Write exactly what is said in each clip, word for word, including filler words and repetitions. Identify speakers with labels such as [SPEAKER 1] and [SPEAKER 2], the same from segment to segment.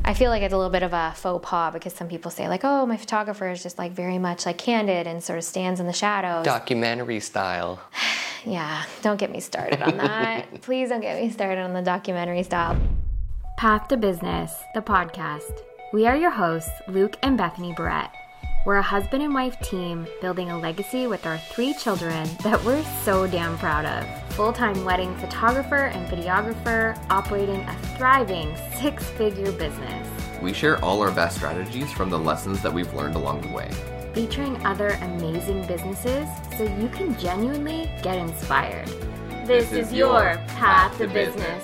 [SPEAKER 1] I feel like it's a little bit of a faux pas because some people say like, oh, my photographer is just like very much like candid and sort of stands in the shadows.
[SPEAKER 2] Documentary style.
[SPEAKER 1] Yeah, don't get me started on that. Please don't get me started on the documentary style. Path to Business, the podcast. We are your hosts, Luke and Bethany Barrett. We're a husband and wife team building a legacy with our three children that we're so damn proud of. Full-time wedding photographer and videographer operating a thriving six-figure business.
[SPEAKER 2] We share all our best strategies from the lessons that we've learned along the way.
[SPEAKER 1] Featuring other amazing businesses so you can genuinely get inspired. This, this is, is your Path to Business.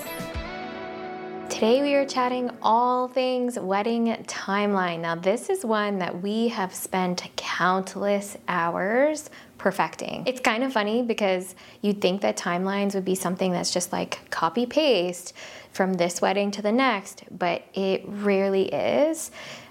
[SPEAKER 1] Today we are chatting all things wedding timeline. Now this is one that we have spent countless hours perfecting. It's kind of funny because you'd think that timelines would be something that's just like copy paste from this wedding to the next, but it rarely is.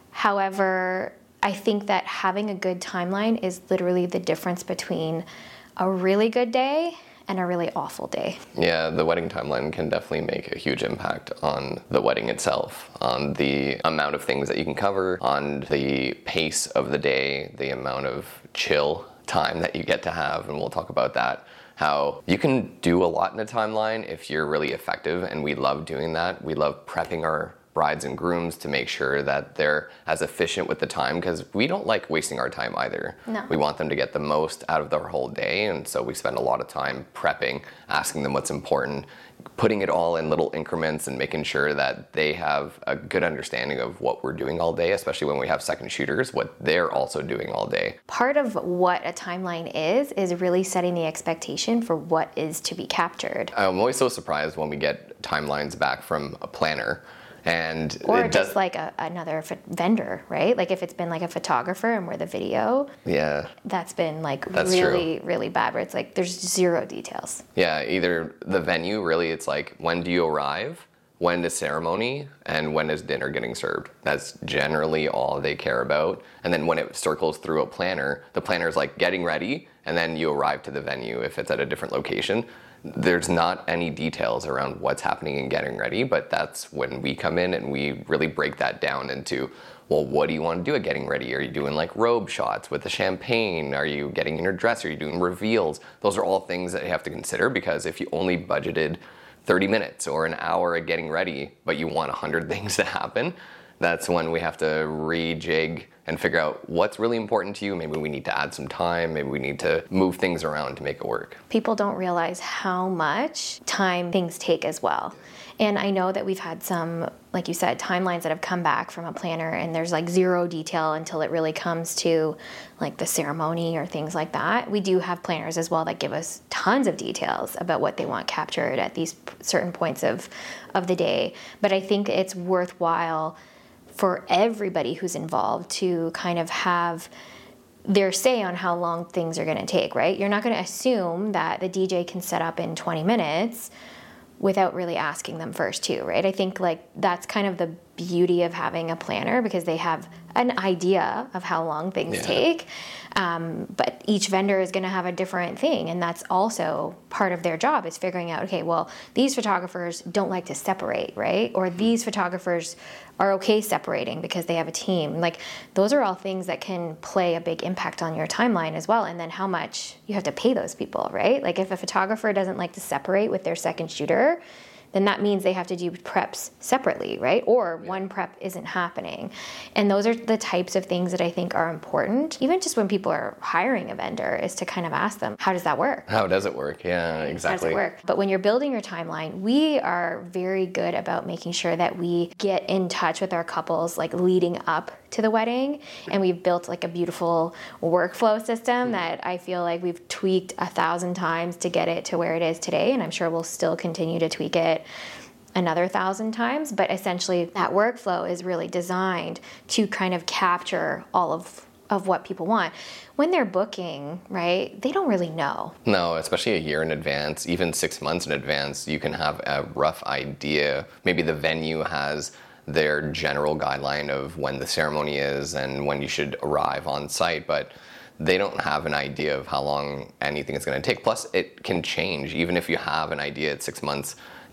[SPEAKER 1] However, I think that having a good timeline is literally the difference between a really good day and a really awful day.
[SPEAKER 2] Yeah, the wedding timeline can definitely make a huge impact on the wedding itself, on the amount of things that you can cover, on the pace of the day, the amount of chill time that you get to have, and we'll talk about that. How you can do a lot in a timeline if you're really effective, and we love doing that. We love prepping our brides and grooms to make sure that they're as efficient with the time, because we don't like wasting our time either.
[SPEAKER 1] No.
[SPEAKER 2] We want them to get the most out of their whole day, and so we spend a lot of time prepping, asking them what's important, putting it all in little increments and making sure that they have a good understanding of what we're doing all day, especially when we have second shooters, what they're also doing all day.
[SPEAKER 1] Part of what a timeline is, is really setting the expectation for what is to be captured.
[SPEAKER 2] I'm always so surprised when we get timelines back from a planner. And
[SPEAKER 1] or
[SPEAKER 2] it
[SPEAKER 1] just
[SPEAKER 2] does,
[SPEAKER 1] like a, another f- vendor, right? Like if it's been like a photographer and we're the video,
[SPEAKER 2] yeah,
[SPEAKER 1] that's been like
[SPEAKER 2] that's
[SPEAKER 1] really,
[SPEAKER 2] true.
[SPEAKER 1] really bad, where it's like there's zero details.
[SPEAKER 2] Yeah, either the venue, really, it's like, when do you arrive, when is ceremony, and when is dinner getting served? That's generally all they care about. And then when it circles through a planner, the planner's like getting ready, and then you arrive to the venue if it's at a different location. There's not any details around what's happening and getting ready, but that's when we come in and we really break that down into, well, what do you want to do at getting ready? Are you doing like robe shots with the champagne? Are you getting in your dress? Are you doing reveals? Those are all things that you have to consider, because if you only budgeted thirty minutes or an hour at getting ready, but you want one hundred things to happen, that's when we have to rejig and figure out what's really important to you. Maybe we need to add some time. Maybe we need to move things around to make it work.
[SPEAKER 1] People don't realize how much time things take as well. And I know that we've had some, like you said, timelines that have come back from a planner, and there's like zero detail until it really comes to like the ceremony or things like that. We do have planners as well that give us tons of details about what they want captured at these certain points of, of the day. But I think it's worthwhile for everybody who's involved to kind of have their say on how long things are going to take, right? You're not going to assume that the D J can set up in twenty minutes without really asking them first too, right? I think like that's kind of the beauty of having a planner, because they have an idea of how long things
[SPEAKER 2] yeah.
[SPEAKER 1] take. Um, but each vendor is going to have a different thing, and that's also part of their job, is figuring out, okay, well, these photographers don't like to separate, right? Or these photographers are okay separating because they have a team. Like, those are all things that can play a big impact on your timeline as well, and then how much you have to pay those people, right? Like, if a photographer doesn't like to separate with their second shooter, then that means they have to do preps separately, right? Or yeah. one prep isn't happening. And those are the types of things that I think are important, even just when people are hiring a vendor, is to kind of ask them, how does that work?
[SPEAKER 2] How does it work? Yeah, exactly.
[SPEAKER 1] How does it work? But when you're building your timeline, we are very good about making sure that we get in touch with our couples, like leading up to the wedding. And we've built like a beautiful workflow system that I feel like we've tweaked a thousand times to get it to where it is today. And I'm sure we'll still continue to tweak it another thousand times, but essentially that workflow is really designed to kind of capture all of of what people want. When they're booking, right, they don't really know.
[SPEAKER 2] No, especially a year in advance, even six months in advance, you can have a rough idea. Maybe the venue has their general guideline of when the ceremony is and when you should arrive on site, but they don't have an idea of how long anything is going to take. Plus, it can change. Even if you have an idea at six months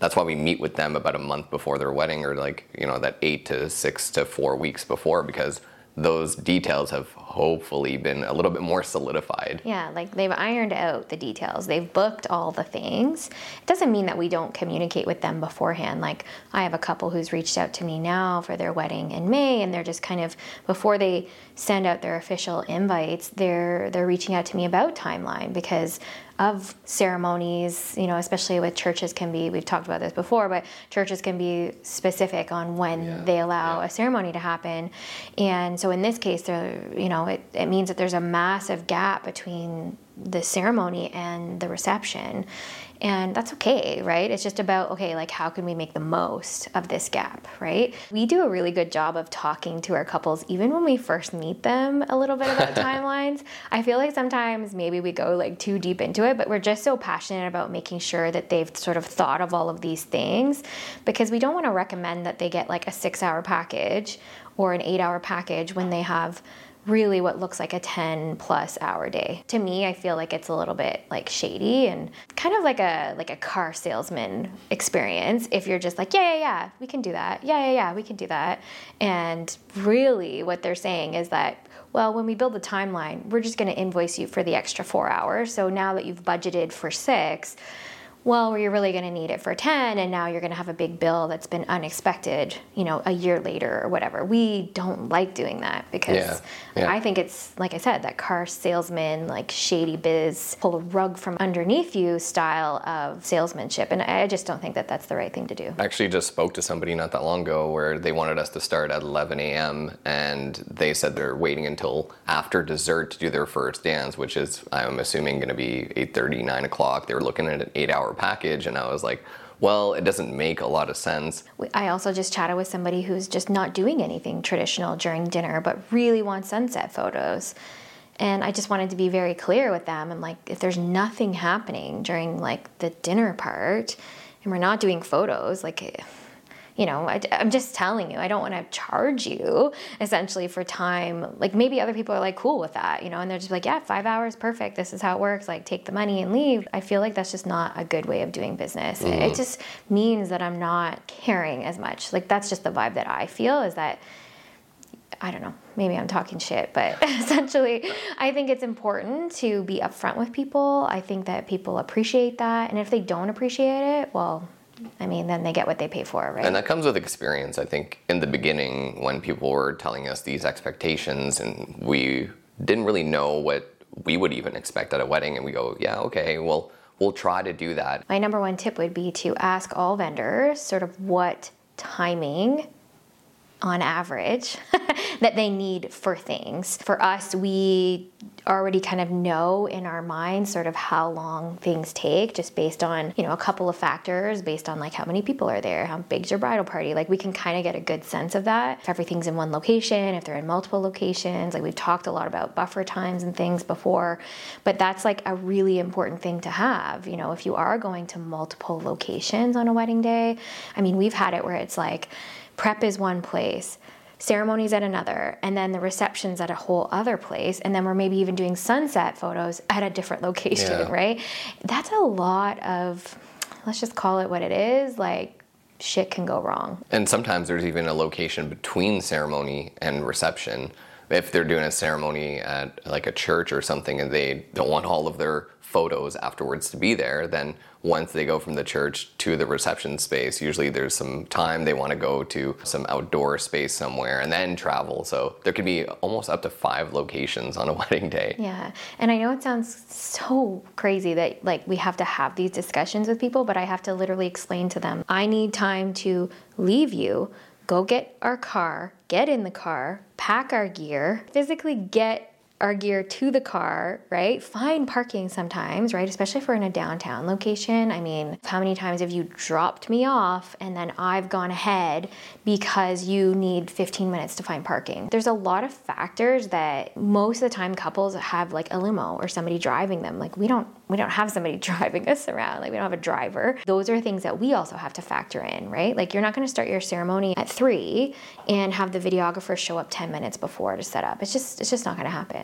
[SPEAKER 2] That's why we meet with them about a month before their wedding, or like, you know, that eight to six to four weeks before, because those details have hopefully been a little bit more solidified.
[SPEAKER 1] Yeah, like they've ironed out the details. They've booked all the things. It doesn't mean that we don't communicate with them beforehand. Like I have a couple who's reached out to me now for their wedding in May, and they're just kind of, before they send out their official invites, they're they're reaching out to me about timeline because of ceremonies, you know, especially with churches can be, we've talked about this before, but churches can be specific on when yeah, they allow yeah. a ceremony to happen. And so in this case, there, you know, it, it means that there's a massive gap between the ceremony and the reception. And that's okay, right? It's just about, okay, like how can we make the most of this gap, right? We do a really good job of talking to our couples, even when we first meet them, a little bit about timelines. I feel like sometimes maybe we go like too deep into it, but we're just so passionate about making sure that they've sort of thought of all of these things, because we don't want to recommend that they get like a six hour package or an eight hour package when they have really what looks like a ten plus hour day. To me, I feel like it's a little bit like shady and kind of like a like a car salesman experience. If you're just like, yeah, yeah, yeah, we can do that. Yeah, yeah, yeah, we can do that. And really what they're saying is that, well, when we build the timeline, we're just going to invoice you for the extra four hours. So now that you've budgeted for six, well, you're really going to need it for ten, and now you're going to have a big bill that's been unexpected, you know, a year later or whatever. We don't like doing that because yeah, yeah. I think it's, like I said, that car salesman, like shady biz, pull a rug from underneath you style of salesmanship. And I just don't think that that's the right thing to do.
[SPEAKER 2] I actually just spoke to somebody not that long ago where they wanted us to start at eleven a.m. and they said they're waiting until after dessert to do their first dance, which is, I'm assuming, going to be eight thirty, nine o'clock. They were looking at an eight hour package, and I was like, well, it doesn't make a lot of sense.
[SPEAKER 1] I also just chatted with somebody who's just not doing anything traditional during dinner, but really wants sunset photos. And I just wanted to be very clear with them. I'm like, if there's nothing happening during like the dinner part and we're not doing photos, like, you know, I, I'm just telling you, I don't want to charge you essentially for time. Like maybe other people are like cool with that, you know, and they're just like, yeah, five hours, perfect. This is how it works. Like take the money and leave. I feel like that's just not a good way of doing business. Mm-hmm. It, it just means that I'm not caring as much. Like that's just the vibe that I feel, is that, I don't know, maybe I'm talking shit, but essentially I think it's important to be upfront with people. I think that people appreciate that. And if they don't appreciate it, well, I mean, then they get what they pay for, right?
[SPEAKER 2] And that comes with experience. I think in the beginning, when people were telling us these expectations and we didn't really know what we would even expect at a wedding, and we go, yeah, okay, well, we'll try to do that.
[SPEAKER 1] My number one tip would be to ask all vendors sort of what timing on average that they need for things. For us, we already kind of know in our minds sort of how long things take, just based on, you know, a couple of factors, based on like how many people are there, how big's your bridal party. Like we can kind of get a good sense of that. If everything's in one location, if they're in multiple locations, like we've talked a lot about buffer times and things before, but that's like a really important thing to have. You know, if you are going to multiple locations on a wedding day, I mean, we've had it where it's like, prep is one place, ceremonies at another, and then the reception's at a whole other place, and then we're maybe even doing sunset photos at a different location, yeah. right? That's a lot of, let's just call it what it is, like shit can go wrong.
[SPEAKER 2] And sometimes there's even a location between ceremony and reception. If they're doing a ceremony at like a church or something and they don't want all of their photos afterwards to be there, then once they go from the church to the reception space, usually there's some time they want to go to some outdoor space somewhere and then travel. So there could be almost up to five locations on a wedding day.
[SPEAKER 1] Yeah. And I know it sounds so crazy that like we have to have these discussions with people, but I have to literally explain to them, I need time to leave you, go get our car, get in the car, pack our gear, physically get our gear to the car, right? Find parking sometimes, right? Especially if we're in a downtown location. I mean, how many times have you dropped me off and then I've gone ahead because you need fifteen minutes to find parking? There's a lot of factors that most of the time couples have like a limo or somebody driving them. Like we don't we don't have somebody driving us around. Like we don't have a driver. Those are things that we also have to factor in, right? Like you're not going to start your ceremony at three and have the videographer show up ten minutes before to set up. It's just it's just not going to happen.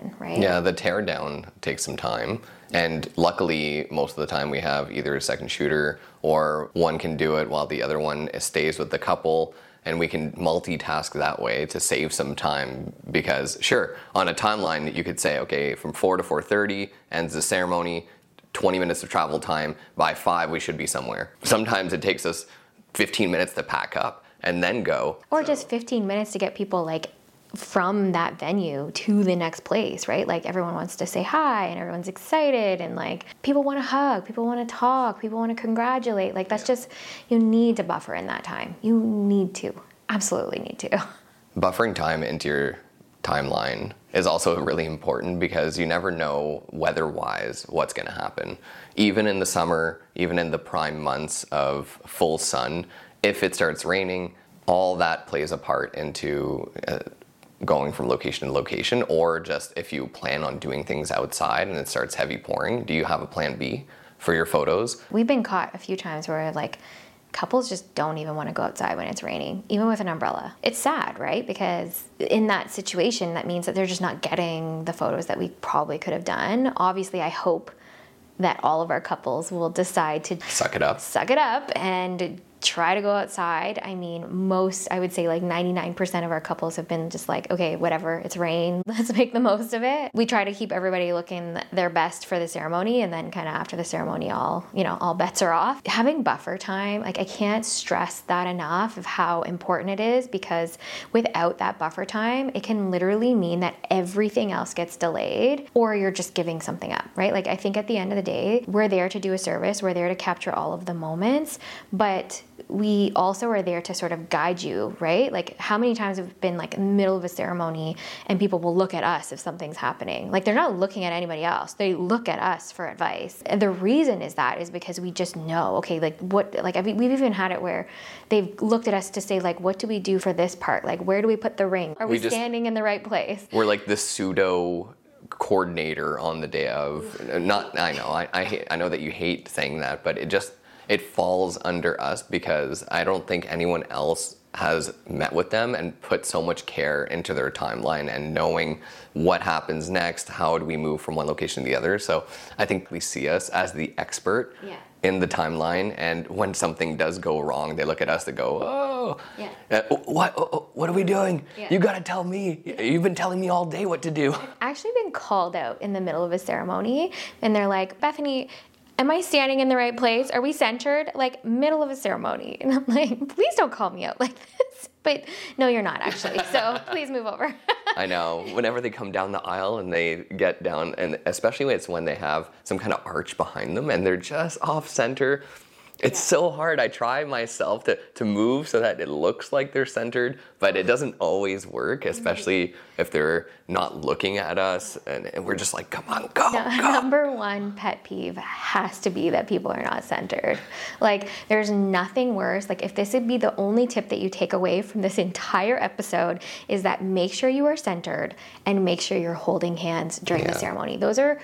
[SPEAKER 1] happen, right?
[SPEAKER 2] Yeah, the tear down takes some time. And luckily, most of the time we have either a second shooter or one can do it while the other one stays with the couple. And we can multitask that way to save some time because, sure, on a timeline, you could say, okay, from four to four thirty ends the ceremony, twenty minutes of travel time. By five, we should be somewhere. Sometimes it takes us fifteen minutes to pack up and then go.
[SPEAKER 1] Or just fifteen minutes to get people like from that venue to the next place, right? Like everyone wants to say hi and everyone's excited and like people want to hug, people want to talk, people want to congratulate. Like that's yeah. just, you need to buffer in that time. You need to, absolutely need to.
[SPEAKER 2] Buffering time into your timeline is also really important because you never know weather-wise what's going to happen. Even in the summer, even in the prime months of full sun, if it starts raining, all that plays a part into uh, going from location to location, or just if you plan on doing things outside and it starts heavy pouring, do you have a plan B for your photos?
[SPEAKER 1] We've been caught a few times where like couples just don't even want to go outside when it's raining, even with an umbrella. It's sad, right? Because in that situation, that means that they're just not getting the photos that we probably could have done. Obviously, I hope that all of our couples will decide to
[SPEAKER 2] suck it up,
[SPEAKER 1] suck it up and try to go outside. I mean, most, I would say like ninety-nine percent of our couples have been just like, okay, whatever, it's rain, let's make the most of it. We try to keep everybody looking their best for the ceremony, and then kind of after the ceremony, all, you know, all bets are off. Having buffer time, like I can't stress that enough of how important it is, because without that buffer time, it can literally mean that everything else gets delayed or you're just giving something up, right? Like I think at the end of the day, we're there to do a service, we're there to capture all of the moments, but we also are there to sort of guide you, right? Like how many times have we been like in the middle of a ceremony and people will look at us if something's happening. Like they're not looking at anybody else. They look at us for advice. And the reason is that is because we just know, okay, like what, like I mean, we've even had it where they've looked at us to say like, what do we do for this part? Like where do we put the ring? Are we, we just, standing in the right place?
[SPEAKER 2] We're like the pseudo coordinator on the day of, not, I know, I, I, hate, I know that you hate saying that, but it just, it falls under us because I don't think anyone else has met with them and put so much care into their timeline and knowing what happens next, how do we move from one location to the other. So I think we see us as the expert yeah. in the timeline, and when something does go wrong, they look at us to go, oh, yeah. uh, what, oh, what are we doing? Yeah. You gotta tell me. You've been telling me all day what to do.
[SPEAKER 1] I've actually been called out in the middle of a ceremony and they're like, Bethany, am I standing in the right place? Are we centered? Like, middle of a ceremony. And I'm like, please don't call me out like this. But no, you're not actually. So please move over.
[SPEAKER 2] I know. Whenever they come down the aisle and they get down, and especially when it's when they have some kind of arch behind them and they're just off center, it's yeah. so hard. I try myself to, to move so that it looks like they're centered, but it doesn't always work, especially if they're not looking at us and, and we're just like, come on, go, no, go.
[SPEAKER 1] Number one pet peeve has to be that people are not centered. Like, there's nothing worse. Like, if this would be the only tip that you take away from this entire episode, is that make sure you are centered and make sure you're holding hands during yeah. the ceremony. Those are...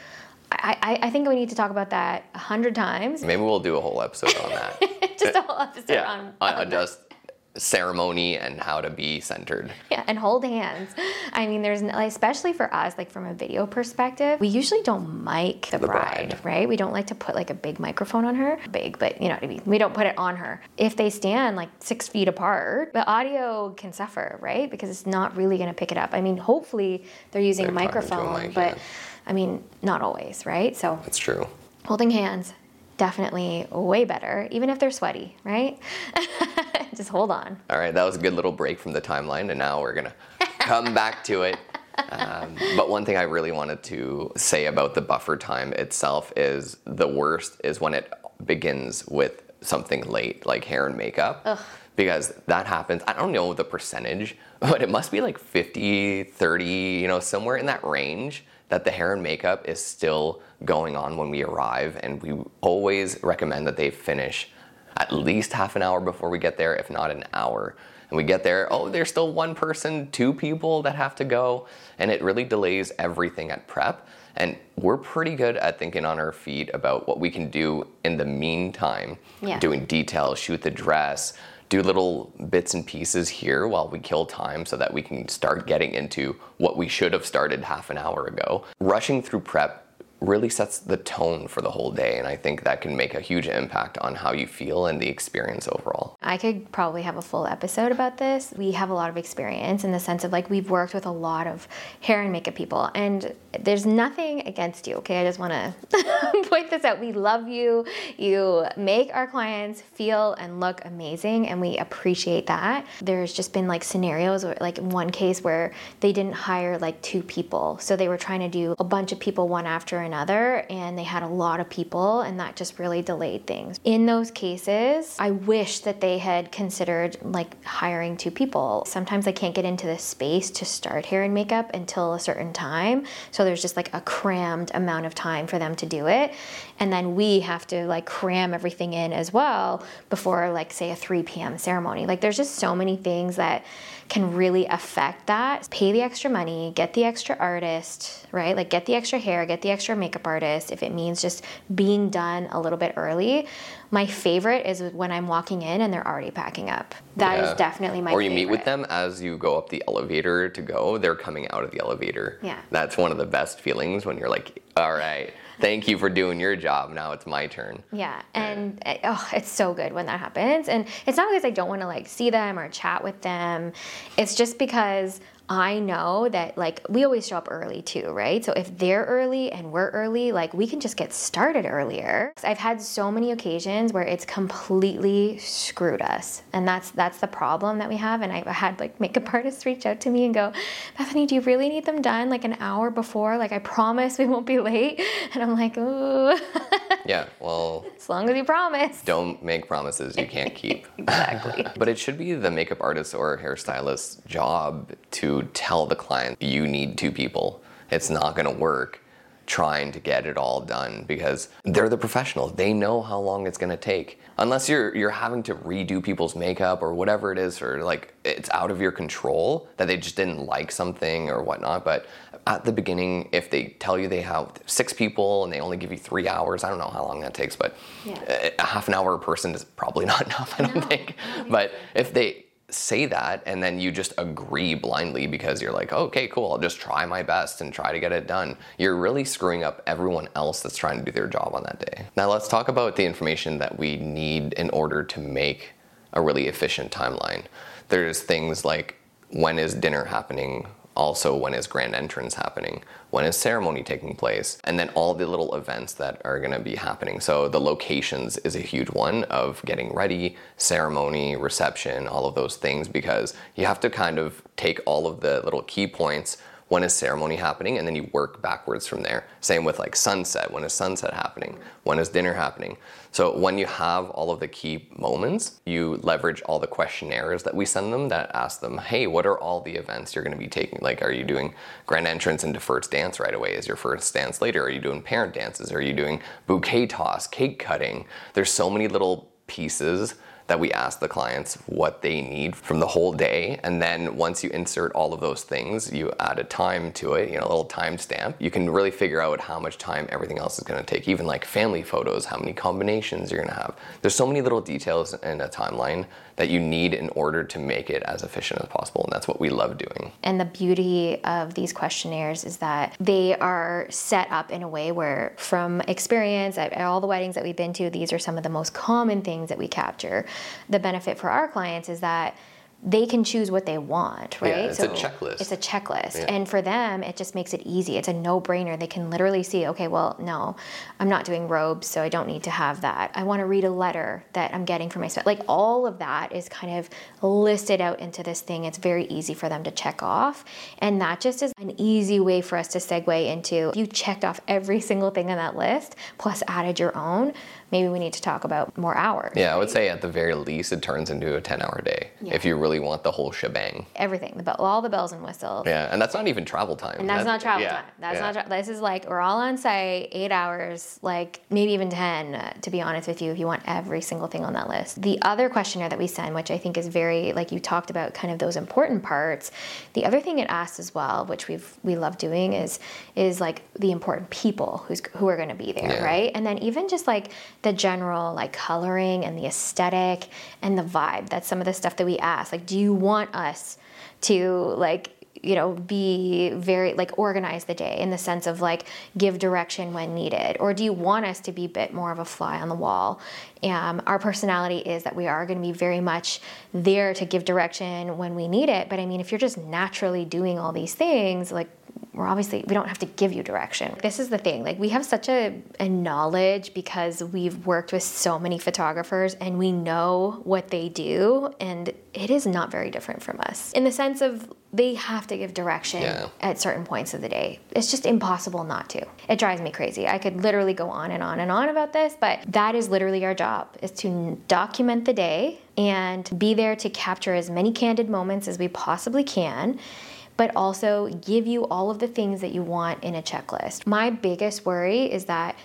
[SPEAKER 1] I, I think we need to talk about that a hundred times.
[SPEAKER 2] Maybe we'll do a whole episode on that.
[SPEAKER 1] Just a whole episode
[SPEAKER 2] yeah,
[SPEAKER 1] on,
[SPEAKER 2] on,
[SPEAKER 1] on
[SPEAKER 2] just ceremony and how to be centered.
[SPEAKER 1] Yeah, and hold hands. I mean, there's, especially for us, like from a video perspective, we usually don't mic the, the bride, bride, right? We don't like to put like a big microphone on her. Big, but you know what I mean? We don't put it on her. If they stand like six feet apart, the audio can suffer, right? Because it's not really going to pick it up. I mean, hopefully they're using they're a microphone, a mic, but... Yeah. I mean, not always, right? So
[SPEAKER 2] that's true.
[SPEAKER 1] Holding hands, definitely way better, even if they're sweaty, right? Just hold on.
[SPEAKER 2] All right, that was a good little break from the timeline, and now we're gonna come back to it. Um, but one thing I really wanted to say about the buffer time itself is the worst is when it begins with something late, like hair and makeup. Ugh. Because that happens, I don't know the percentage, but it must be like fifty, thirty, you know, somewhere in that range, that the hair and makeup is still going on when we arrive. And we always recommend that they finish at least half an hour before we get there, if not an hour. And we get there, oh, there's still one person, two people that have to go. And it really delays everything at prep. And we're pretty good at thinking on our feet about what we can do in the meantime. Yeah. Doing details, shoot the dress, do little bits and pieces here while we kill time so that we can start getting into what we should have started half an hour ago. Rushing through prep really sets the tone for the whole day, and I think that can make a huge impact on how you feel and the experience overall.
[SPEAKER 1] I could probably have a full episode about this. We have a lot of experience in the sense of like we've worked with a lot of hair and makeup people, and there's nothing against you, okay? I just want to point this out. We love you. You make our clients feel and look amazing, and we appreciate that. There's just been like scenarios, where, like one case where they didn't hire like two people, so they were trying to do a bunch of people one after another. Another, and they had a lot of people, and that just really delayed things. In those cases, I wish that they had considered like hiring two people. Sometimes I can't get into this space to start hair and makeup until a certain time, so there's just like a crammed amount of time for them to do it, and then we have to like cram everything in as well before like say a three p.m. ceremony. Like there's just so many things that can really affect that. Pay the extra money, get the extra artist, right? Like get the extra hair, get the extra makeup artist if it means just being done a little bit early. My favorite is when I'm walking in and they're already packing up. That yeah. is definitely my favorite.
[SPEAKER 2] Or you favorite. meet with them as you go up the elevator to go, they're coming out of the elevator.
[SPEAKER 1] Yeah.
[SPEAKER 2] That's one of the best feelings when you're like, all right, thank you for doing your job. Now it's my turn.
[SPEAKER 1] Yeah, and oh, it's so good when that happens. And it's not because I don't want to like see them or chat with them. It's just because I know that like we always show up early too, right? So if they're early and we're early, like we can just get started earlier. I've had so many occasions where it's completely screwed us. And that's that's the problem that we have. And I've had like makeup artists reach out to me and go, Bethany, do you really need them done like an hour before? Like I promise we won't be late. And I'm like, ooh.
[SPEAKER 2] Yeah, well,
[SPEAKER 1] as long as you promise.
[SPEAKER 2] Don't make promises you can't keep.
[SPEAKER 1] Exactly.
[SPEAKER 2] But it should be the makeup artist or hairstylist's job to tell the client you need two people. It's not going to work trying to get it all done because they're the professionals. They know how long it's going to take. Unless you're you're having to redo people's makeup or whatever it is, or like it's out of your control that they just didn't like something or whatnot. But at the beginning, if they tell you they have six people and they only give you three hours, I don't know how long that takes, but yeah. a half an hour a person is probably not enough, I don't no. think. But if they say that and then you just agree blindly because you're like, oh, okay, cool, I'll just try my best and try to get it done, you're really screwing up everyone else that's trying to do their job on that day. Now let's talk about the information that we need in order to make a really efficient timeline. There's things like, when is dinner happening? Also, when is grand entrance happening? When is ceremony taking place? And then all the little events that are gonna be happening. So the locations is a huge one of getting ready, ceremony, reception, all of those things, because you have to kind of take all of the little key points. When is ceremony happening? And then you work backwards from there. Same with like sunset. When is sunset happening? When is dinner happening? So when you have all of the key moments, you leverage all the questionnaires that we send them that ask them, hey, what are all the events you're going to be taking? Like, are you doing grand entrance into first dance right away? Is your first dance later? Are you doing parent dances? Are you doing bouquet toss, cake cutting? There's so many little pieces that we ask the clients what they need from the whole day. And then once you insert all of those things, you add a time to it, you know, a little time stamp. You can really figure out how much time everything else is gonna take, even like family photos, how many combinations you're gonna have. There's so many little details in a timeline that you need in order to make it as efficient as possible. And that's what we love doing.
[SPEAKER 1] And the beauty of these questionnaires is that they are set up in a way where, from experience at all the weddings that we've been to, these are some of the most common things that we capture. The benefit for our clients is that they can choose what they want, right?
[SPEAKER 2] Yeah, it's
[SPEAKER 1] so
[SPEAKER 2] a checklist.
[SPEAKER 1] It's a checklist.
[SPEAKER 2] Yeah.
[SPEAKER 1] And for them, it just makes it easy. It's a no-brainer. They can literally see, okay, well, no, I'm not doing robes, so I don't need to have that. I want to read a letter that I'm getting for my spouse. Like, all of that is kind of listed out into this thing. It's very easy for them to check off. And that just is an easy way for us to segue into, if you checked off every single thing on that list, plus added your own, maybe we need to talk about more hours.
[SPEAKER 2] Yeah, I would say at the very least, it turns into a ten-hour day.
[SPEAKER 1] Yeah.
[SPEAKER 2] If you really really want the whole shebang.
[SPEAKER 1] Everything, the bell, all the bells and whistles.
[SPEAKER 2] Yeah, and that's not even travel time.
[SPEAKER 1] And that's, that's not travel
[SPEAKER 2] yeah,
[SPEAKER 1] time. That's
[SPEAKER 2] yeah.
[SPEAKER 1] not. Tra- this is like we're all on site, eight hours, like maybe even ten. Uh, to be honest with you, if you want every single thing on that list. The other questionnaire that we send, which I think is very, like you talked about, kind of those important parts. The other thing it asks as well, which we've we love doing, is is like the important people who's who are going to be there,
[SPEAKER 2] yeah.
[SPEAKER 1] right? And then even just like the general like coloring and the aesthetic and the vibe. That's some of the stuff that we ask. Like, do you want us to like, you know, be very like organize the day in the sense of like give direction when needed? Or do you want us to be a bit more of a fly on the wall? Um, our personality is that we are going to be very much there to give direction when we need it. But I mean, if you're just naturally doing all these things, like we're obviously, we don't have to give you direction. This is the thing, like we have such a, a knowledge because we've worked with so many photographers and we know what they do, and it is not very different from us in the sense of they have to give direction
[SPEAKER 2] yeah.
[SPEAKER 1] at certain points of the day. It's just impossible not to. It drives me crazy. I could literally go on and on and on about this, but that is literally our job, is to document the day and be there to capture as many candid moments as we possibly can, but also give you all of the things that you want in a checklist. My biggest worry is that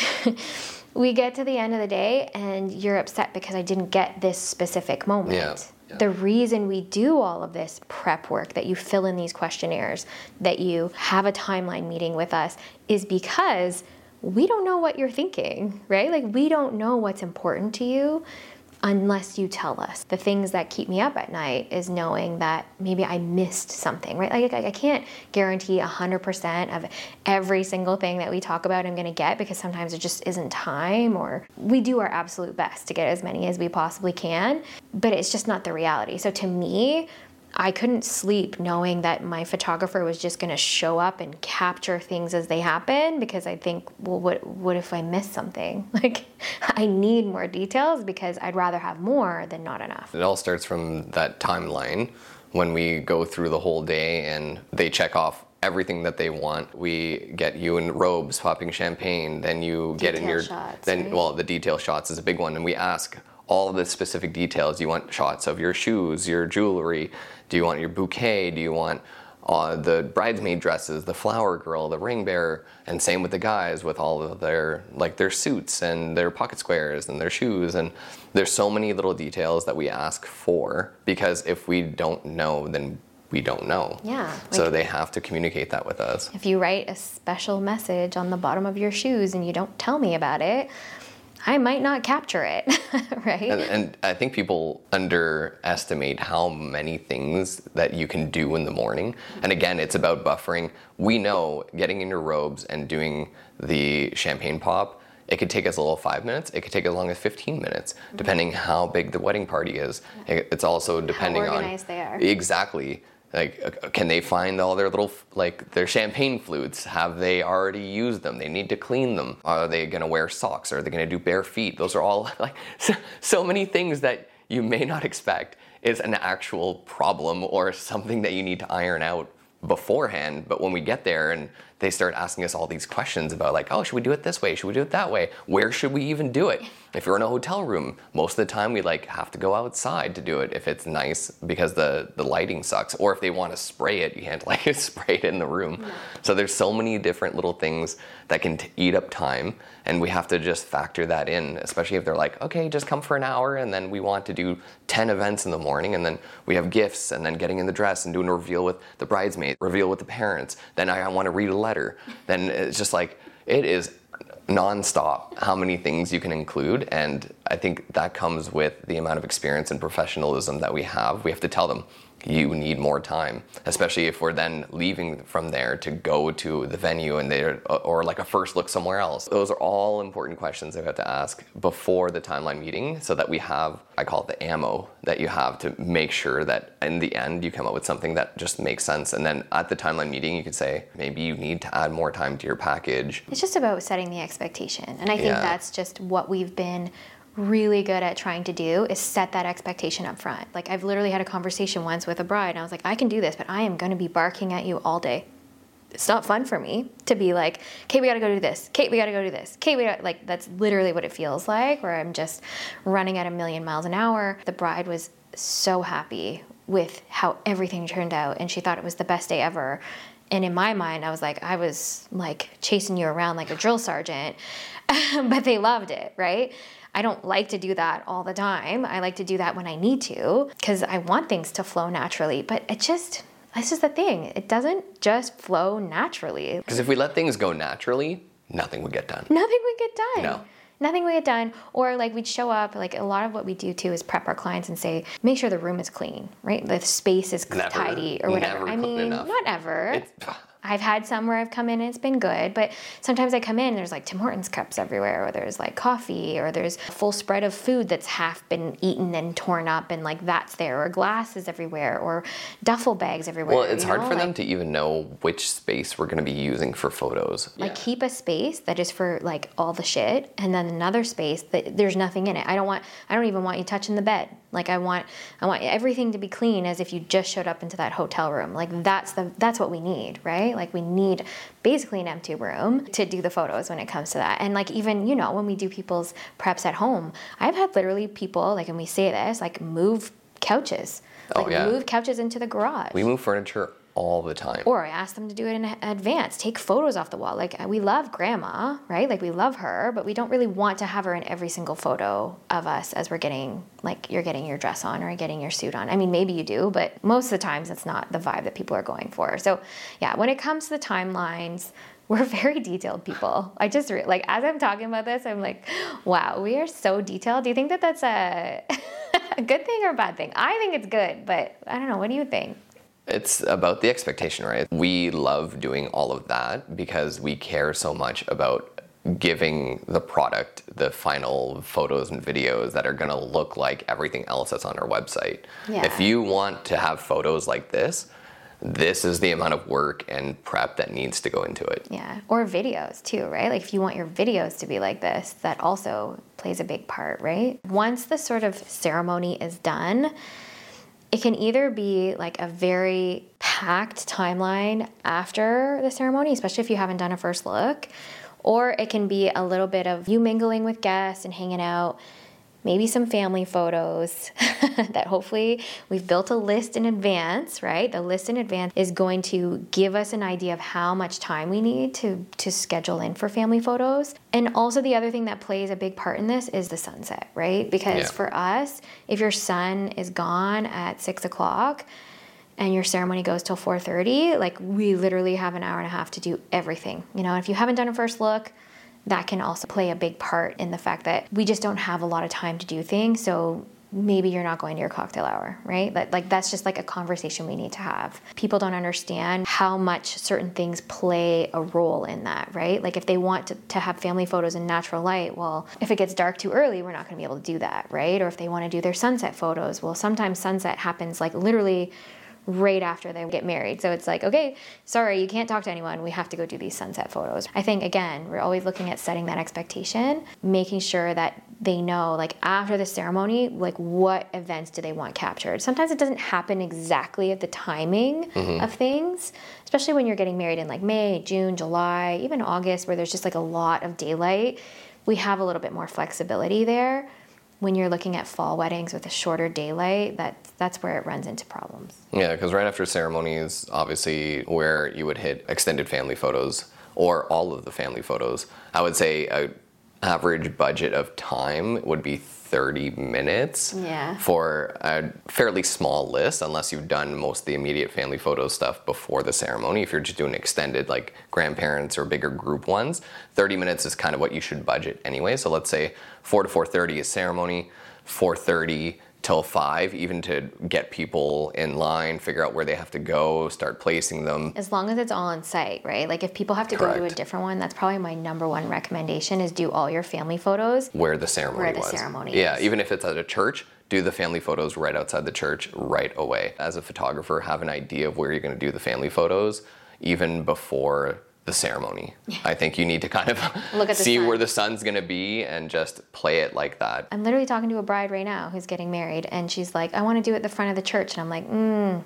[SPEAKER 1] we get to the end of the day and you're upset because I didn't get this specific moment.
[SPEAKER 2] Yeah. Yeah.
[SPEAKER 1] The reason we do all of this prep work, that you fill in these questionnaires, that you have a timeline meeting with us, is because we don't know what you're thinking, right? Like we don't know what's important to you unless you tell us. The things that keep me up at night is knowing that maybe I missed something, right? Like I can't guarantee one hundred percent of every single thing that we talk about I'm gonna get, because sometimes it just isn't time, or we do our absolute best to get as many as we possibly can, but it's just not the reality. So to me, I couldn't sleep knowing that my photographer was just going to show up and capture things as they happen, because I think, well, what what if I miss something? Like, I need more details because I'd rather have more than not enough.
[SPEAKER 2] It all starts from that timeline when we go through the whole day and they check off everything that they want. We get you in robes popping champagne, then you
[SPEAKER 1] Detail
[SPEAKER 2] get in your
[SPEAKER 1] shots,
[SPEAKER 2] then
[SPEAKER 1] right?
[SPEAKER 2] Well, the detail shots is a big one, and we ask all the specific details. You want shots of your shoes, your jewelry? Do you want your bouquet? Do you want uh, the bridesmaid dresses, the flower girl, the ring bearer? And same with the guys, with all of their like their suits and their pocket squares and their shoes. And there's so many little details that we ask for, because if we don't know, then we don't know.
[SPEAKER 1] Yeah.
[SPEAKER 2] So
[SPEAKER 1] like,
[SPEAKER 2] they have to communicate that with us.
[SPEAKER 1] if you write a special message on the bottom of your shoes and you don't tell me about it, I might not capture it, right?
[SPEAKER 2] And, and I think people underestimate how many things that you can do in the morning. And again, it's about buffering. We know getting in your robes and doing the champagne pop, it could take us a little five minutes. It could take as long as fifteen minutes, depending how big the wedding party is. It, it's also depending
[SPEAKER 1] how
[SPEAKER 2] on
[SPEAKER 1] organized they are.
[SPEAKER 2] Exactly. Like, uh, can they find all their little, like, their champagne flutes? Have they already used them? They need to clean them. Are they going to wear socks? Are they going to do bare feet? Those are all, like, so, so many things that you may not expect is an actual problem or something that you need to iron out beforehand. But when we get there and they start asking us all these questions about, like, oh, should we do it this way? Should we do it that way? Where should we even do it? If you're in a hotel room, most of the time we like have to go outside to do it if it's nice, because the, the lighting sucks. Or if they want to spray it, you can't like spray it in the room. No. So there's so many different little things that can t- eat up time, and we have to just factor that in, especially if they're like, okay, just come for an hour, and then we want to do ten events in the morning, and then we have gifts, and then getting in the dress and doing a reveal with the bridesmaid, reveal with the parents, then I, I want to read a letter. Then it's just like, it is non-stop how many things you can include, and I think that comes with the amount of experience and professionalism that we have. We have to tell them, you need more time, especially if we're then leaving from there to go to the venue and they're, or like a first look somewhere else. Those are all important questions that we have to ask before the timeline meeting, so that we have, I call it the ammo that you have to make sure that in the end you come up with something that just makes sense. And then at the timeline meeting you could say, maybe you need to add more time to your package.
[SPEAKER 1] It's just about setting the expectation, and I think
[SPEAKER 2] Yeah.
[SPEAKER 1] that's just what we've been really good at trying to do, is set that expectation up front. Like, I've literally had a conversation once with a bride, and I was like, I can do this, but I am going to be barking at you all day. It's not fun for me to be like, Kate, we got to go do this. Kate, we got to go do this. Kate, we got, like, that's literally what it feels like, where I'm just running at a million miles an hour. The bride was so happy with how everything turned out, and she thought it was the best day ever. And in my mind, I was like, I was like chasing you around like a drill sergeant, but they loved it, right? I don't like to do that all the time. I like to do that when I need to, because I want things to flow naturally, but it just, that's just the thing. It doesn't just flow naturally.
[SPEAKER 2] Because if we let things go naturally, nothing would get done.
[SPEAKER 1] Nothing would get done.
[SPEAKER 2] No.
[SPEAKER 1] Nothing would get done. Or like we'd show up, like a lot of what we do too is prep our clients and say, make sure the room is clean, right? The space is
[SPEAKER 2] Never,
[SPEAKER 1] tidy or whatever.
[SPEAKER 2] never
[SPEAKER 1] I
[SPEAKER 2] clean
[SPEAKER 1] mean,
[SPEAKER 2] enough.
[SPEAKER 1] whatever.
[SPEAKER 2] It's,
[SPEAKER 1] I've had some where I've come in and it's been good, but sometimes I come in and there's like Tim Hortons cups everywhere, or there's like coffee, or there's a full spread of food that's half been eaten and torn up and like that's there, or glasses everywhere, or duffel bags everywhere.
[SPEAKER 2] well, it's
[SPEAKER 1] you
[SPEAKER 2] hard
[SPEAKER 1] know?
[SPEAKER 2] for
[SPEAKER 1] like,
[SPEAKER 2] them to even know which space we're going to be using for photos.
[SPEAKER 1] Like keep a space that is for like all the shit, and then another space that there's nothing in it. I don't want, I don't even want you touching the bed. Like I want, I want everything to be clean as if you just showed up into that hotel room. Like that's the, that's what we need, right? Like we need basically an empty room to do the photos when it comes to that. And like even, you know, when we do people's preps at home, I've had literally people, like, and we say this, like move couches, like
[SPEAKER 2] Oh, yeah.
[SPEAKER 1] move couches into the garage.
[SPEAKER 2] We move furniture all the time.
[SPEAKER 1] Or I ask them to do it in advance. Take photos off the wall. Like we love grandma, right? Like we love her, but we don't really want to have her in every single photo of us as we're getting, like you're getting your dress on or getting your suit on. I mean, maybe you do, but most of the times it's not the vibe that people are going for. So yeah, when it comes to the timelines, we're very detailed people. I just, re- like, as I'm talking about this, I'm like, wow, we are so detailed. Do you think that that's a, a good thing or a bad thing? I think it's good, but I don't know. What do you think?
[SPEAKER 2] It's about the expectation, right? We love doing all of that because we care so much about giving the product the final photos and videos that are going to look like everything else that's on our website.
[SPEAKER 1] Yeah.
[SPEAKER 2] If you want to have photos like this, this is the amount of work and prep that needs to go into it.
[SPEAKER 1] Yeah, or videos too, right? Like if you want your videos to be like this, that also plays a big part, right? Once the sort of ceremony is done, it can either be like a very packed timeline after the ceremony, especially if you haven't done a first look, or it can be a little bit of you mingling with guests and hanging out, maybe some family photos that hopefully we've built a list in advance, right? The list in advance is going to give us an idea of how much time we need to, to schedule in for family photos. And also the other thing that plays a big part in this is the sunset, right? Because
[SPEAKER 2] Yeah.
[SPEAKER 1] for us, if your sun is gone at six o'clock and your ceremony goes till four thirty, like we literally have an hour and a half to do everything. You know, if you haven't done a first look, that can also play a big part in the fact that we just don't have a lot of time to do things. So maybe you're not going to your cocktail hour, right? Like, like that's just like a conversation we need to have. People don't understand how much certain things play a role in that, right? Like if they want to, to have family photos in natural light, well, if it gets dark too early, we're not going to be able to do that, right? Or if they want to do their sunset photos, well, sometimes sunset happens like literally right after they get married. So it's like, okay, sorry, you can't talk to anyone. We have to go do these sunset photos. I think, again, we're always looking at setting that expectation, making sure that they know, like, after the ceremony, like, what events do they want captured? Sometimes it doesn't happen exactly at the timing mm-hmm. of things, especially when you're getting married in, like, May, June, July, even August, where there's just, like, a lot of daylight. We have a little bit more flexibility there. When you're looking at fall weddings with a shorter daylight, that that's where it runs into problems.
[SPEAKER 2] Yeah, because right after ceremonies, obviously, where you would hit extended family photos or all of the family photos, I would say a average budget of time would be thirty minutes
[SPEAKER 1] yeah.
[SPEAKER 2] for a fairly small list, unless you've done most of the immediate family photo stuff before the ceremony. If you're just doing extended, like grandparents or bigger group ones, thirty minutes is kind of what you should budget anyway. So let's say four to four thirty is ceremony, four thirty till five, even to get people in line, figure out where they have to go, start placing them.
[SPEAKER 1] As long as it's all on site, right? Like if people have to
[SPEAKER 2] Correct.
[SPEAKER 1] go to a different one, that's probably my number one recommendation is do all your family photos
[SPEAKER 2] Where the ceremony
[SPEAKER 1] where the
[SPEAKER 2] was.
[SPEAKER 1] ceremony
[SPEAKER 2] Yeah,
[SPEAKER 1] is.
[SPEAKER 2] even if it's at a church, do the family photos right outside the church right away. As a photographer, have an idea of where you're going to do the family photos even before the ceremony. Yeah. I think you need to kind of
[SPEAKER 1] Look at the
[SPEAKER 2] see
[SPEAKER 1] sun.
[SPEAKER 2] where the sun's going to be and just play it like that.
[SPEAKER 1] I'm literally talking to a bride right now who's getting married, and she's like, I want to do it at the front of the church. And I'm like, mm,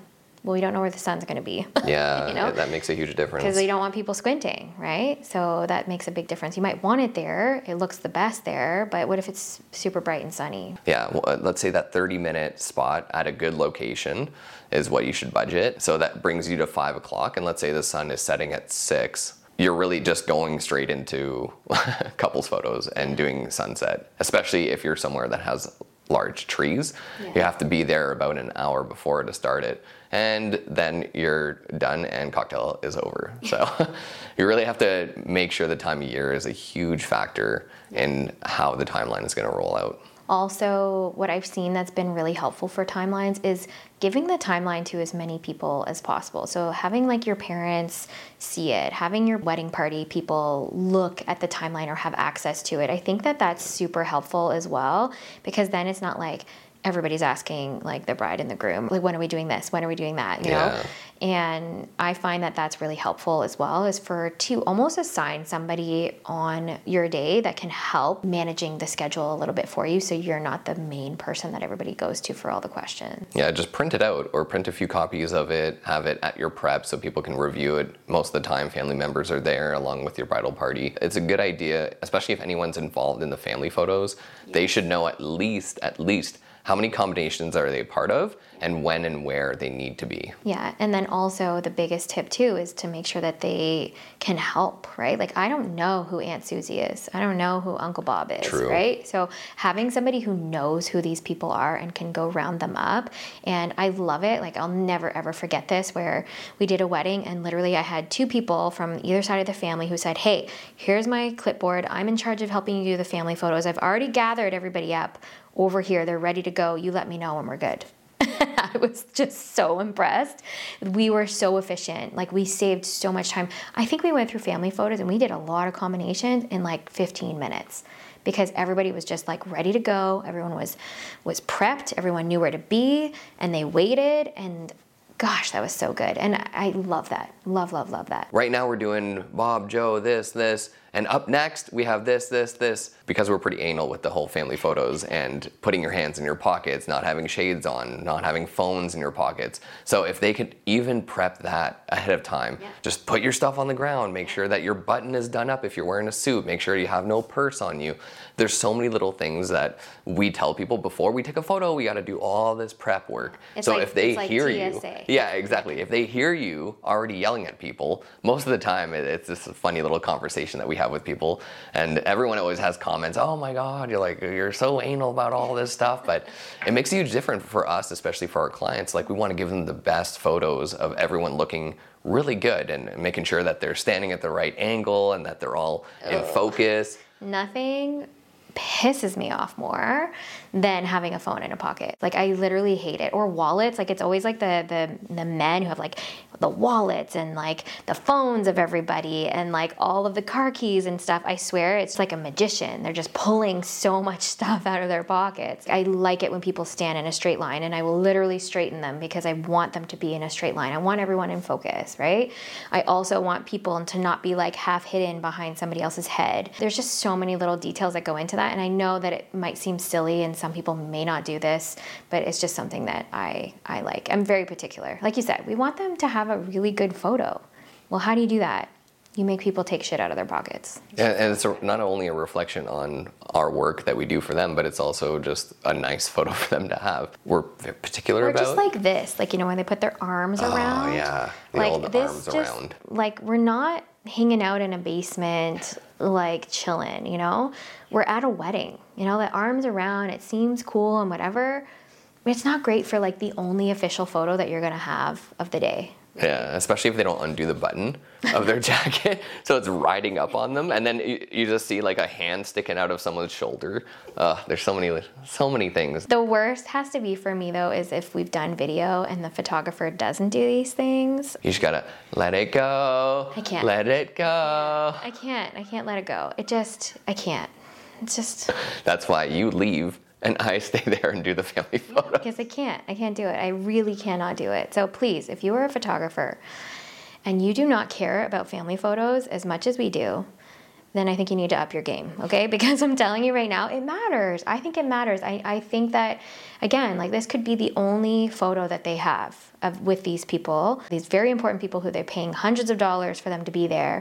[SPEAKER 1] well, we don't know where the sun's going to be.
[SPEAKER 2] Yeah,
[SPEAKER 1] you know?
[SPEAKER 2] that makes a huge difference.
[SPEAKER 1] Because we don't want people squinting, right? So that makes a big difference. You might want it there. It looks the best there, but what if it's super bright and sunny?
[SPEAKER 2] Yeah, well, uh, let's say that thirty minute spot at a good location is what you should budget. So that brings you to five o'clock, and let's say the sun is setting at six. You're really just going straight into couples photos and doing sunset, especially if you're somewhere that has large trees. Yeah. You have to be there about an hour before to start it, and then you're done and cocktail is over. So you really have to make sure the time of year is a huge factor in how the timeline is going to roll out.
[SPEAKER 1] Also, what I've seen that's been really helpful for timelines is giving the timeline to as many people as possible. So having like your parents see it, having your wedding party people look at the timeline or have access to it. I think that that's super helpful as well, because then it's not like everybody's asking like the bride and the groom, like, when are we doing this? When are we doing that? You
[SPEAKER 2] yeah.
[SPEAKER 1] know? And I find that that's really helpful as well, is for to almost assign somebody on your day that can help managing the schedule a little bit for you, so you're not the main person that everybody goes to for all the questions.
[SPEAKER 2] Yeah, just print it out or print a few copies of it, have it at your prep so people can review it. Most of the time, family members are there along with your bridal party. It's a good idea, especially if anyone's involved in the family photos. Yeah. They should know at least, at least, how many combinations are they a part of, and when and where they need to be.
[SPEAKER 1] Yeah, and then also the biggest tip too is to make sure that they can help, right? Like, I don't know who Aunt Susie is. I don't know who Uncle Bob is,
[SPEAKER 2] True.
[SPEAKER 1] Right? So having somebody who knows who these people are and can go round them up. And I love it. Like, I'll never ever forget this, where we did a wedding and literally I had two people from either side of the family who said, hey, here's my clipboard. I'm in charge of helping you do the family photos. I've already gathered everybody up over here. They're ready to go. You let me know when we're good. I was just so impressed. We were so efficient. Like, we saved so much time. I think we went through family photos and we did a lot of combinations in like fifteen minutes, because everybody was just like ready to go. Everyone was was prepped. Everyone knew where to be, and they waited. And gosh, that was so good. And I love that. Love, love, love that.
[SPEAKER 2] Right now we're doing Bob, Joe, this, this. And up next, we have this, this, this, because we're pretty anal with the whole family photos and putting your hands in your pockets, not having shades on, not having phones in your pockets. So if they could even prep that ahead of time, yeah. Just put your stuff on the ground, make sure that your button is done up if you're wearing a suit, make sure you have no purse on you. There's so many little things that we tell people before we take a photo, we gotta do all this prep work.
[SPEAKER 1] It's
[SPEAKER 2] so
[SPEAKER 1] like,
[SPEAKER 2] if they
[SPEAKER 1] it's like
[SPEAKER 2] hear
[SPEAKER 1] T S A.
[SPEAKER 2] you, yeah, exactly. If they hear you already yelling at people, most of the time it's just a funny little conversation that we have with people, and everyone always has comments, oh my god, you're like, you're so anal about all this stuff. But it makes a huge difference for us, especially for our clients. Like, we want to give them the best photos of everyone looking really good and making sure that they're standing at the right angle and that they're all in focus.
[SPEAKER 1] Nothing pisses me off more than having a phone in a pocket. Like, I literally hate it. Or wallets. Like, it's always like the the the men who have like the wallets and like the phones of everybody and like all of the car keys and stuff. I swear it's like a magician. They're just pulling so much stuff out of their pockets. I like it when people stand in a straight line, and I will literally straighten them because I want them to be in a straight line. I want everyone in focus, right? I also want people to not be like half hidden behind somebody else's head. There's just so many little details that go into that, and I know that it might seem silly and some people may not do this, but it's just something that I, I like. I'm very particular. Like you said, we want them to have a really good photo. Well, how do you do that? You make people take shit out of their pockets.
[SPEAKER 2] Yeah, and it's a, not only a reflection on our work that we do for them, but it's also just a nice photo for them to have. We're particular
[SPEAKER 1] or
[SPEAKER 2] about.
[SPEAKER 1] Or just like this, like, you know, when they put their arms
[SPEAKER 2] oh,
[SPEAKER 1] around.
[SPEAKER 2] Oh yeah, the
[SPEAKER 1] like
[SPEAKER 2] old
[SPEAKER 1] this
[SPEAKER 2] arms
[SPEAKER 1] just,
[SPEAKER 2] around.
[SPEAKER 1] Like, we're not hanging out in a basement, like chilling, you know? We're at a wedding, you know, the arms around, it seems cool and whatever. But it's not great for like the only official photo that you're gonna have of the day.
[SPEAKER 2] Yeah, especially if they don't undo the button of their jacket, so it's riding up on them, and then you, you just see like a hand sticking out of someone's shoulder. Uh, there's so many, so many things.
[SPEAKER 1] The worst has to be for me though is if we've done video and the photographer doesn't do these things.
[SPEAKER 2] You just gotta let it go.
[SPEAKER 1] I can't.
[SPEAKER 2] Let it go.
[SPEAKER 1] I can't. I can't let it go. It just, I can't. It's just.
[SPEAKER 2] That's why you leave. And I stay there and do the family photo.
[SPEAKER 1] Yeah, because I can't. I can't do it. I really cannot do it. So please, if you are a photographer and you do not care about family photos as much as we do, then I think you need to up your game, okay? Because I'm telling you right now, it matters. I think it matters. I, I think that, again, like this could be the only photo that they have of with these people, these very important people who they're paying hundreds of dollars for them to be there.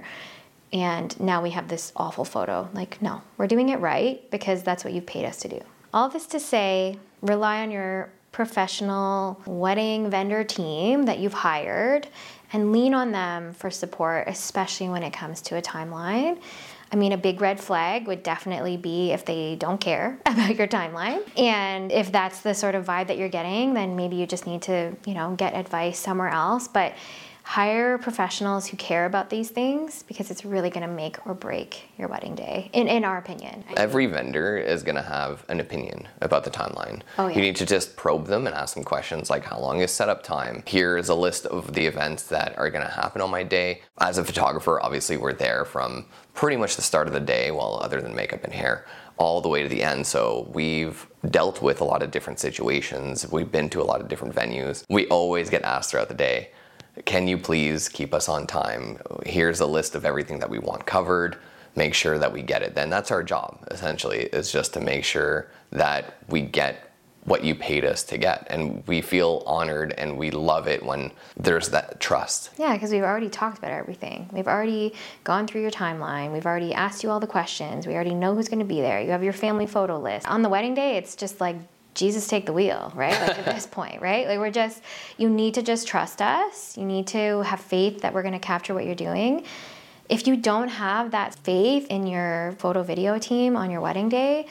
[SPEAKER 1] And now we have this awful photo. Like, no, we're doing it right because that's what you've paid us to do. All this to say, rely on your professional wedding vendor team that you've hired and lean on them for support, especially when it comes to a timeline. I mean, a big red flag would definitely be if they don't care about your timeline. And if that's the sort of vibe that you're getting, then maybe you just need to, you know, get advice somewhere else. But hire professionals who care about these things because it's really going to make or break your wedding day, in, in our opinion.
[SPEAKER 2] Every vendor is going to have an opinion about the timeline.
[SPEAKER 1] Oh, yeah.
[SPEAKER 2] You need to just probe them and ask them questions like, how long is setup time? Here's a list of the events that are going to happen on my day. As a photographer, obviously we're there from pretty much the start of the day, well, other than makeup and hair, all the way to the end. So we've dealt with a lot of different situations. We've been to a lot of different venues. We always get asked throughout the day, can you please keep us on time? Here's a list of everything that we want covered. Make sure that we get it. Then that's our job, essentially, is just to make sure that we get what you paid us to get. And we feel honored and we love it when there's that trust.
[SPEAKER 1] Yeah, because we've already talked about everything. We've already gone through your timeline. We've already asked you all the questions. We already know who's going to be there. You have your family photo list. On the wedding day, it's just like, Jesus, take the wheel, right? Like at this point, right? Like we're just, you need to just trust us. You need to have faith that we're going to capture what you're doing. If you don't have that faith in your photo video team on your wedding day,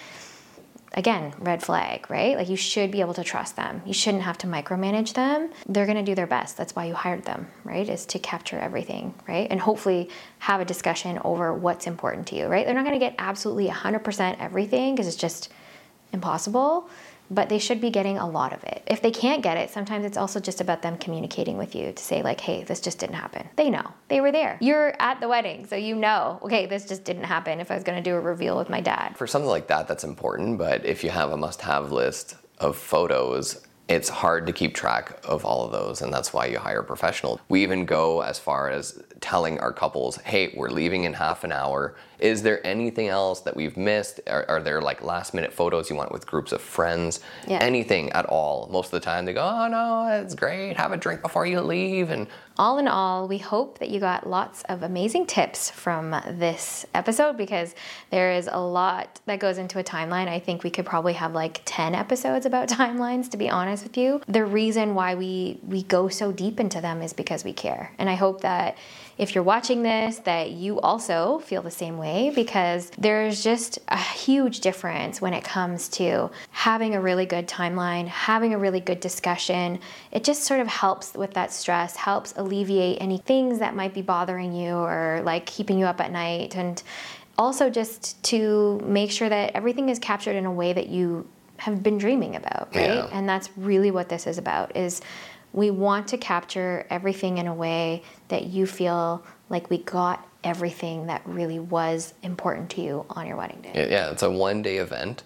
[SPEAKER 1] again, red flag, right? Like you should be able to trust them. You shouldn't have to micromanage them. They're going to do their best. That's why you hired them, right? Is to capture everything, right? And hopefully have a discussion over what's important to you, right? They're not going to get absolutely one hundred percent everything because it's just impossible. But they should be getting a lot of it. If they can't get it, sometimes it's also just about them communicating with you to say like, hey, this just didn't happen. They know. They were there. You're at the wedding, so you know, okay, this just didn't happen if I was going to do a reveal with my dad.
[SPEAKER 2] For something like that, that's important. But if you have a must-have list of photos, it's hard to keep track of all of those, and that's why you hire a professional. We even go as far as telling our couples, hey, we're leaving in half an hour. Is there anything else that we've missed? Are, are there like last minute photos you want with groups of friends?
[SPEAKER 1] Yeah.
[SPEAKER 2] Anything at all. Most of the time they go, oh no, it's great. Have a drink before you leave. And
[SPEAKER 1] all in all, we hope that you got lots of amazing tips from this episode because there is a lot that goes into a timeline. I think we could probably have like ten episodes about timelines, to be honest with you. The reason why we, we go so deep into them is because we care. And I hope that if you're watching this, that you also feel the same way because there's just a huge difference when it comes to having a really good timeline, having a really good discussion. It just sort of helps with that stress, helps alleviate any things that might be bothering you or like keeping you up at night. And also just to make sure that everything is captured in a way that you have been dreaming about, right?
[SPEAKER 2] Yeah.
[SPEAKER 1] And that's really what this is about, is we want to capture everything in a way that you feel like we got everything that really was important to you on your wedding day.
[SPEAKER 2] yeah, it's a one-day event,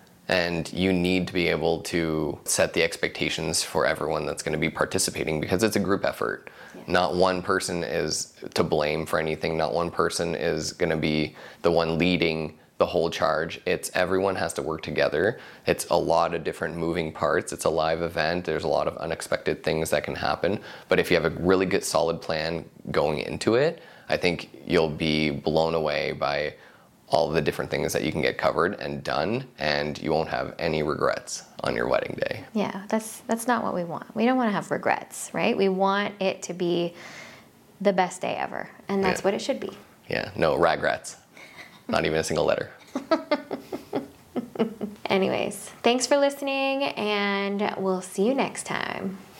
[SPEAKER 2] and you need to be able to set the expectations for everyone that's going to be participating because it's a group effort. Yeah. Not one person is to blame for anything. Not one person is going to be the one leading the whole charge. It's everyone has to work together. It's a lot of different moving parts. It's a live event. There's a lot of unexpected things that can happen. But if you have a really good solid plan going into it, I think you'll be blown away by all the different things that you can get covered and done, and you won't have any regrets on your wedding day.
[SPEAKER 1] Yeah, that's that's not what we want. We don't want to have regrets, right? We want it to be the best day ever, and that's yeah. what it should be.
[SPEAKER 2] Yeah, no regrets. Not even a single letter.
[SPEAKER 1] Anyways, thanks for listening, and we'll see you next time.